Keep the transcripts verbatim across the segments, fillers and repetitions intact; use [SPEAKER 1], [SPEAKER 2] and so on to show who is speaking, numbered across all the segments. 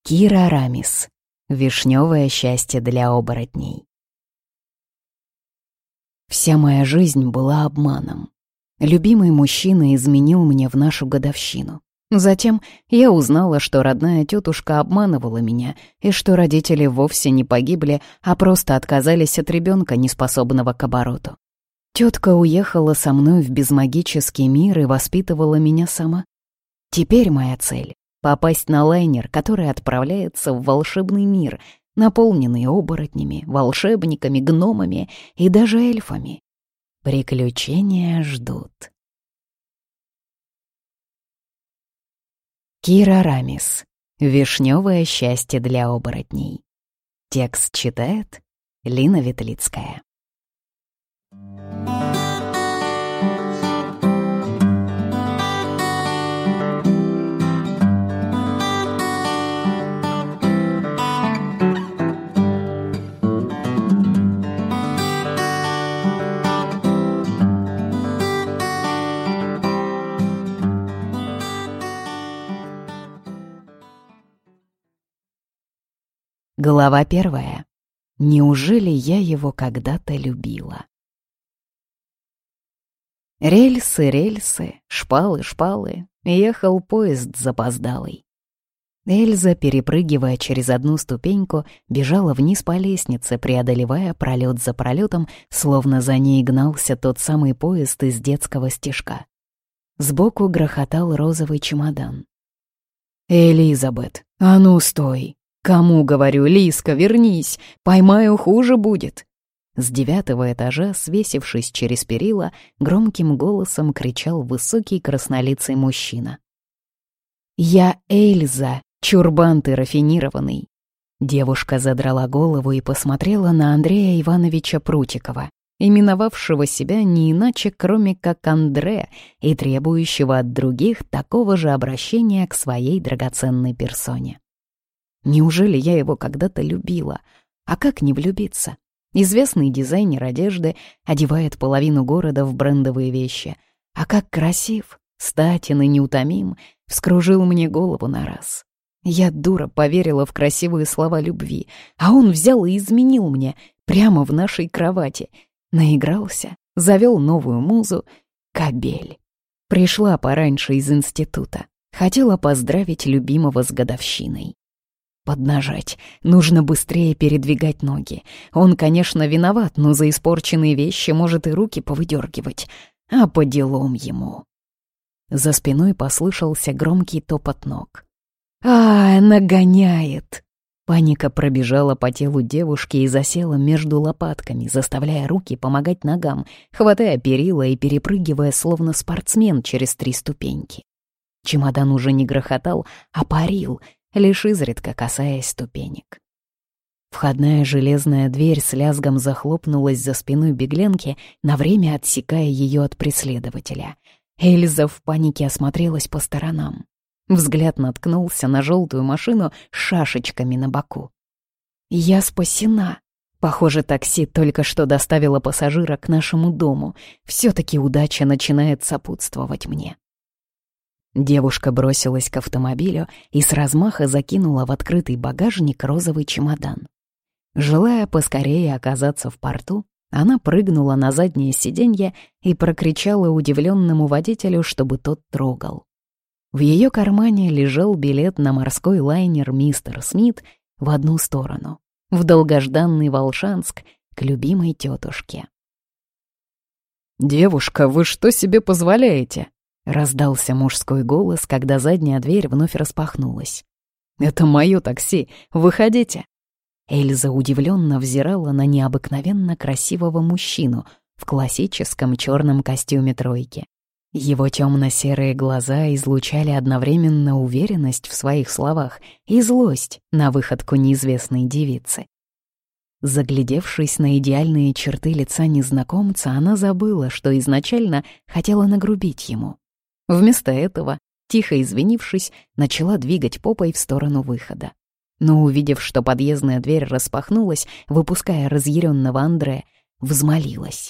[SPEAKER 1] Кира Рамис. Вишневое счастье для оборотней. Вся моя жизнь была обманом. Любимый мужчина изменил мне в нашу годовщину. Затем я узнала, что родная тетушка обманывала меня, и что родители вовсе не погибли, а просто отказались от ребенка, неспособного к обороту. Тетка уехала со мной в безмагический мир и воспитывала меня сама. Теперь моя цель — попасть на лайнер, который отправляется в волшебный мир, наполненный оборотнями, волшебниками, гномами и даже эльфами. Приключения ждут. Кира Рамис. Вишневое счастье для оборотней. Текст читает Лина Ветлицкая. Глава первая. Неужели я его когда-то любила? Рельсы, рельсы, шпалы, шпалы, ехал поезд запоздалый. Эльза, перепрыгивая через одну ступеньку, бежала вниз по лестнице, преодолевая пролет за пролетом, словно за ней гнался тот самый поезд из детского стишка. Сбоку грохотал розовый чемодан. «Элизабет, а ну стой! Кому, говорю, Лиска, вернись, поймаю, хуже будет!» С девятого этажа, свесившись через перила, громким голосом кричал высокий краснолицый мужчина. «Я Эльза, чурбан ты рафинированный!» Девушка задрала голову и посмотрела на Андрея Ивановича Прутикова, именовавшего себя не иначе, кроме как Андре, и требующего от других такого же обращения к своей драгоценной персоне. Неужели я его когда-то любила? А как не влюбиться? Известный дизайнер одежды одевает половину города в брендовые вещи. А как красив, статен и неутомим, вскружил мне голову на раз. Я, дура, поверила в красивые слова любви, а он взял и изменил мне прямо в нашей кровати. Наигрался, завел новую музу. Кобель. Пришла пораньше из института. Хотела поздравить любимого с годовщиной. Поднажать. Нужно быстрее передвигать ноги. Он, конечно, виноват, но за испорченные вещи может и руки повыдергивать. А по делам ему. За спиной послышался громкий топот ног. «А, нагоняет!» Паника пробежала по телу девушки и засела между лопатками, заставляя руки помогать ногам, хватая перила и перепрыгивая, словно спортсмен, через три ступеньки. Чемодан уже не грохотал, а парил, лишь изредка касаясь ступенек. Входная железная дверь с лязгом захлопнулась за спиной беглянки, на время отсекая ее от преследователя. Эльза в панике осмотрелась по сторонам. Взгляд наткнулся на желтую машину с шашечками на боку. «Я спасена!» Похоже, такси только что доставило пассажира к нашему дому. Все-таки удача начинает сопутствовать мне. Девушка бросилась к автомобилю и с размаха закинула в открытый багажник розовый чемодан. Желая поскорее оказаться в порту, она прыгнула на заднее сиденье и прокричала удивленному водителю, чтобы тот трогал. В ее кармане лежал билет на морской лайнер «Мистер Смит» в одну сторону, в долгожданный Волшанск, к любимой тетушке. «Девушка, вы что себе позволяете?» — раздался мужской голос, когда задняя дверь вновь распахнулась. «Это мое такси, выходите!» Эльза удивленно взирала на необыкновенно красивого мужчину в классическом черном костюме тройки. Его темно-серые глаза излучали одновременно уверенность в своих словах и злость на выходку неизвестной девицы. Заглядевшись на идеальные черты лица незнакомца, она забыла, что изначально хотела нагрубить ему. Вместо этого, тихо извинившись, начала двигать попой в сторону выхода. Но, увидев, что подъездная дверь распахнулась, выпуская разъяренного Андре, взмолилась.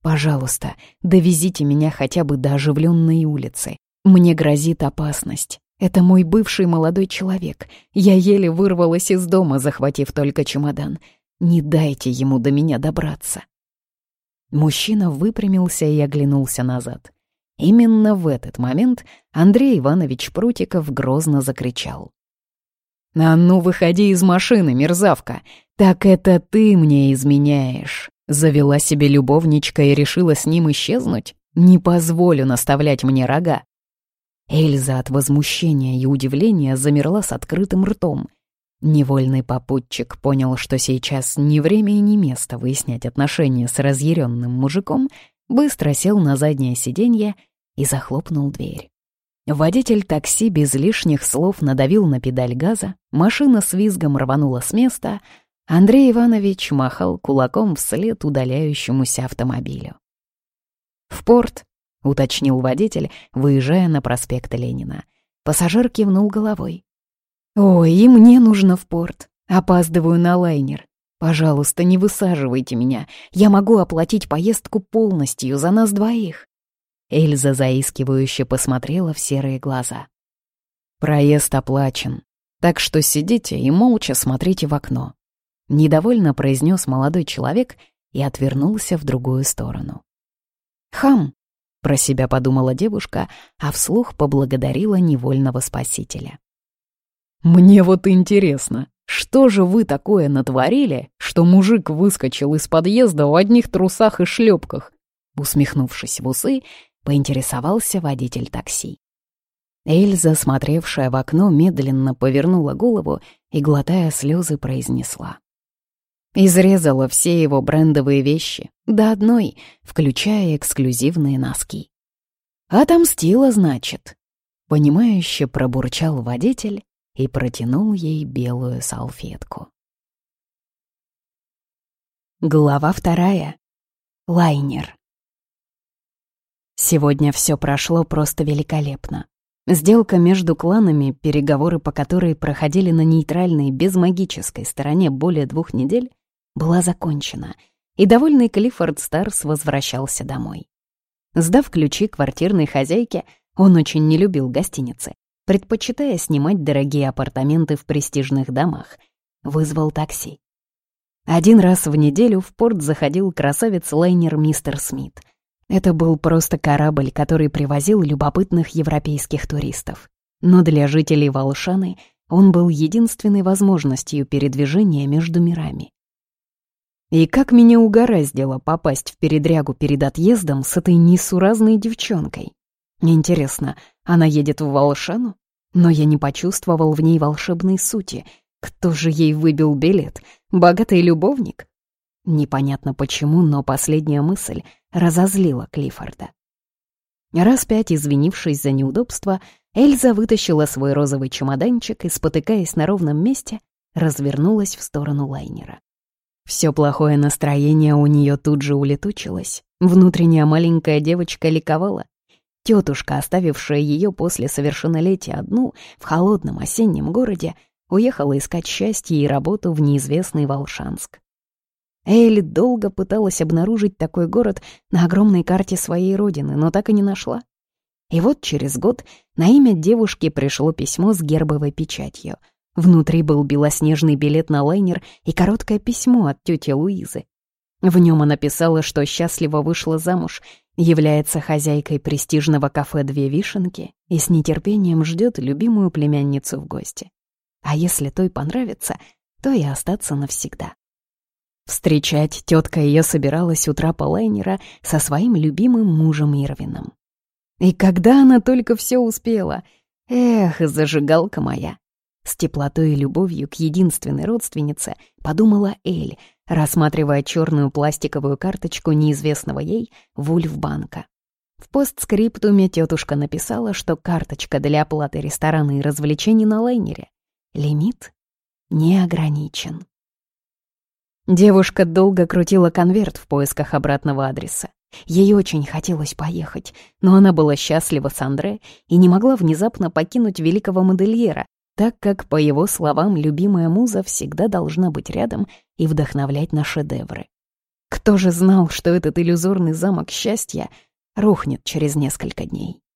[SPEAKER 1] «Пожалуйста, довезите меня хотя бы до оживленной улицы. Мне грозит опасность. Это мой бывший молодой человек. Я еле вырвалась из дома, захватив только чемодан. Не дайте ему до меня добраться». Мужчина выпрямился и оглянулся назад. Именно в этот момент Андрей Иванович Прутиков грозно закричал: «А ну, выходи из машины, мерзавка! Так это ты мне изменяешь! Завела себе любовничка и решила с ним исчезнуть? Не позволю наставлять мне рога!» Эльза от возмущения и удивления замерла с открытым ртом. Невольный попутчик понял, что сейчас ни время и ни место выяснять отношения с разъяренным мужиком, быстро сел на заднее сиденье и захлопнул дверь. Водитель такси без лишних слов надавил на педаль газа, машина с визгом рванула с места, Андрей Иванович махал кулаком вслед удаляющемуся автомобилю. «В порт», — уточнил водитель, выезжая на проспект Ленина. Пассажир кивнул головой. «Ой, и мне нужно в порт. Опаздываю на лайнер. Пожалуйста, не высаживайте меня. Я могу оплатить поездку полностью за нас двоих». Эльза заискивающе посмотрела в серые глаза. «Проезд оплачен, так что сидите и молча смотрите в окно», — недовольно произнес молодой человек и отвернулся в другую сторону. «Хам!» — про себя подумала девушка, а вслух поблагодарила невольного спасителя. «Мне вот интересно, что же вы такое натворили, что мужик выскочил из подъезда в одних трусах и шлепках?» Усмехнувшись в усы, поинтересовался водитель такси. Эльза, смотревшая в окно, медленно повернула голову и, глотая слезы, произнесла: «Изрезала все его брендовые вещи, до одной, включая эксклюзивные носки». «Отомстила, значит», — понимающе пробурчал водитель и протянул ей белую салфетку. Глава вторая. Лайнер. Сегодня все прошло просто великолепно. Сделка между кланами, переговоры по которой проходили на нейтральной, безмагической стороне более двух недель, была закончена, и довольный Клиффорд Старс возвращался домой. Сдав ключи квартирной хозяйке, он очень не любил гостиницы, предпочитая снимать дорогие апартаменты в престижных домах, вызвал такси. Один раз в неделю в порт заходил красавец-лайнер «Мистер Смит». Это был просто корабль, который привозил любопытных европейских туристов. Но для жителей Волшаны он был единственной возможностью передвижения между мирами. И как меня угораздило попасть в передрягу перед отъездом с этой несуразной девчонкой. Интересно, она едет в Волшану? Но я не почувствовал в ней волшебной сути. Кто же ей выбил билет? Богатый любовник? Непонятно почему, но последняя мысль разозлила Клиффорда. Раз пять извинившись за неудобство, Эльза вытащила свой розовый чемоданчик и, спотыкаясь на ровном месте, развернулась в сторону лайнера. Все плохое настроение у нее тут же улетучилось. Внутренняя маленькая девочка ликовала. Тетушка, оставившая ее после совершеннолетия одну в холодном осеннем городе, уехала искать счастье и работу в неизвестный Волшанск. Элли долго пыталась обнаружить такой город на огромной карте своей родины, но так и не нашла. И вот через год на имя девушки пришло письмо с гербовой печатью. Внутри был белоснежный билет на лайнер и короткое письмо от тети Луизы. В нем она писала, что счастливо вышла замуж, является хозяйкой престижного кафе «Две вишенки» и с нетерпением ждет любимую племянницу в гости. А если той понравится, то и остаться навсегда. Встречать тетка ее собиралась у трапа лайнера со своим любимым мужем Ирвином. И когда она только все успела! Эх, зажигалка моя! С теплотой и любовью к единственной родственнице подумала Эль, рассматривая черную пластиковую карточку неизвестного ей Вульфбанка. В постскриптуме тетушка написала, что карточка для оплаты ресторана и развлечений на лайнере. Лимит не ограничен. Девушка долго крутила конверт в поисках обратного адреса. Ей очень хотелось поехать, но она была счастлива с Андре и не могла внезапно покинуть великого модельера, так как, по его словам, любимая муза всегда должна быть рядом и вдохновлять на шедевры. Кто же знал, что этот иллюзорный замок счастья рухнет через несколько дней?